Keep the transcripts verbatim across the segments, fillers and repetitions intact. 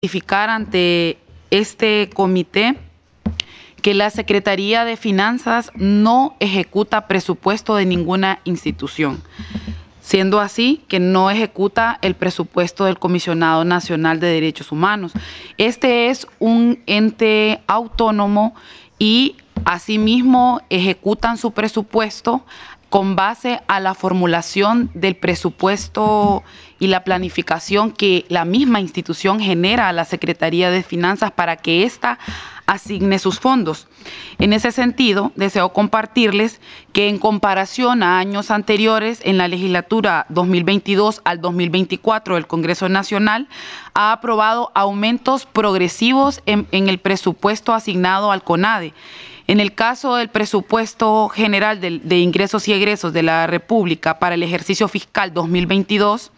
Identificar ante este comité que la Secretaría de Finanzas no ejecuta presupuesto de ninguna institución, siendo así que no ejecuta el presupuesto del Comisionado Nacional de Derechos Humanos. Este es un ente autónomo y asimismo ejecutan su presupuesto con base a la formulación del presupuesto y la planificación que la misma institución genera a la Secretaría de Finanzas para que ésta asigne sus fondos. En ese sentido, deseo compartirles que en comparación a años anteriores, en la legislatura dos mil veintidós al dos mil veinticuatro del Congreso Nacional, ha aprobado aumentos progresivos en, en el presupuesto asignado al CONADE. En el caso del presupuesto general de, de ingresos y egresos de la República para el ejercicio fiscal dos mil veintidós,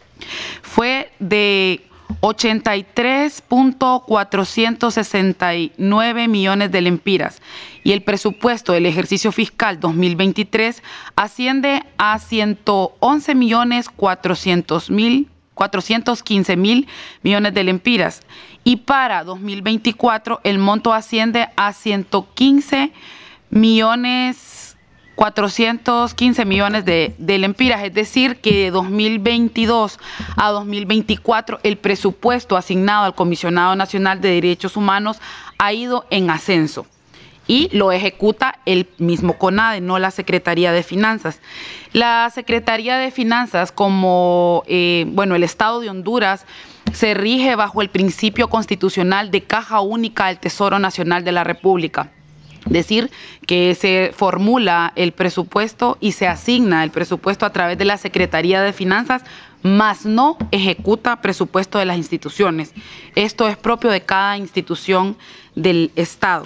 fue de ochenta y tres punto cuatrocientos sesenta y nueve millones de lempiras y el presupuesto del ejercicio fiscal dos mil veintitrés asciende a ciento once millones cuatrocientos quince mil millones de lempiras y para dos mil veinticuatro el monto asciende a ciento quince millones cuatrocientos quince millones de, de lempiras, es decir, que de dos mil veintidós a dos mil veinticuatro el presupuesto asignado al Comisionado Nacional de Derechos Humanos ha ido en ascenso y lo ejecuta el mismo CONADE, no la Secretaría de Finanzas. La Secretaría de Finanzas, como eh, bueno, el Estado de Honduras, se rige bajo el principio constitucional de caja única del Tesoro Nacional de la República. Decir que se formula el presupuesto y se asigna el presupuesto a través de la Secretaría de Finanzas, mas no ejecuta presupuesto de las instituciones. Esto es propio de cada institución del Estado.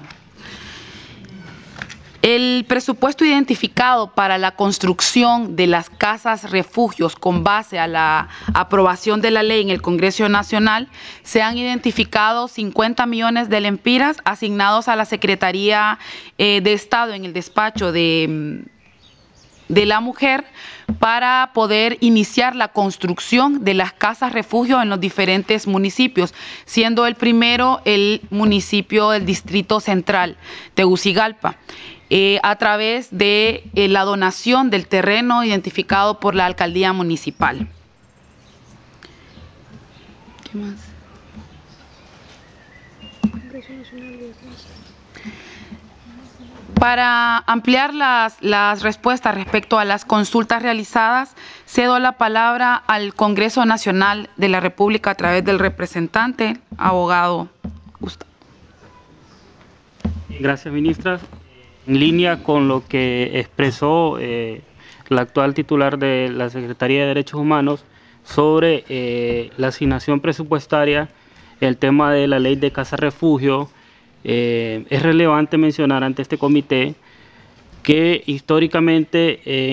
El presupuesto identificado para la construcción de las casas refugios con base a la aprobación de la ley en el Congreso Nacional, se han identificado cincuenta millones de lempiras asignados a la Secretaría eh, de Estado en el despacho de, de la mujer para poder iniciar la construcción de las casas refugio en los diferentes municipios, siendo el primero el municipio del Distrito Central, Tegucigalpa. Eh, a través de eh, la donación del terreno identificado por la alcaldía municipal. ¿Qué más? Para ampliar las, las respuestas respecto a las consultas realizadas, cedo la palabra al Congreso Nacional de la República a través del representante, abogado Gustavo. Gracias, ministra. En línea con lo que expresó eh, la actual titular de la Secretaría de Derechos Humanos sobre eh, la asignación presupuestaria, el tema de la ley de casa refugio, eh, es relevante mencionar ante este comité que históricamente eh,